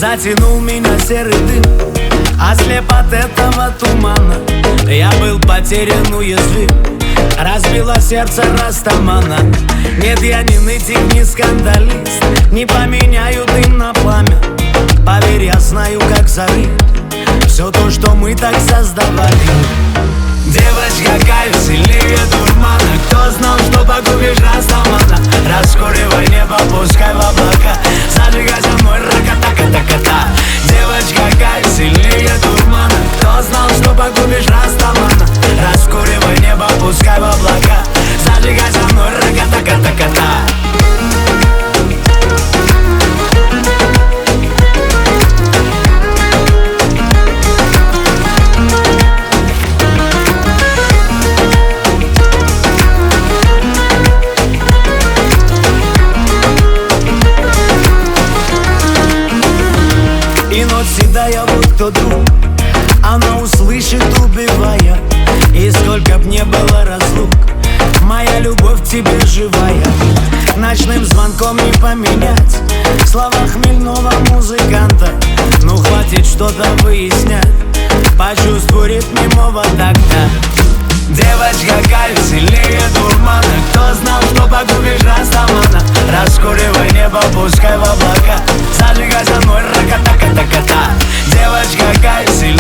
Затянул меня серый дым, ослеп от этого тумана. Я был потерян, уязвим, разбило сердце растамана. Нет, я не нытик, не скандалист, не поменяю дым на пламя. Поверь, я знаю, как зарыть все то, что мы так создавали. Девочка, кайф сильнее дурмана. Кто знал, что погубишь растамана? Раскуривай небо, пускай в облака, зажигай за мной рака-така-така-та. Девочка, кайф сильнее дурмана. Кто знал, что погубишь растамана? Раскуривай небо, пускай в облака, зажигай за мной рака-така-така-та. И ночь седая, вот кто друг, она услышит, убивая. И сколько б не было разлук, моя любовь к тебе живая. Ночным звонком не поменять слова хмельного музыканта. Ну хватит что-то выяснять, почувствуй ритм немого такта. Девочка, кайф сильнее дурмана. Кто знал, что погубишь растамана? Раскуривай небо, пускай в облака, зажигай за мной рака-така-така-та. Девочка, кайф сильнее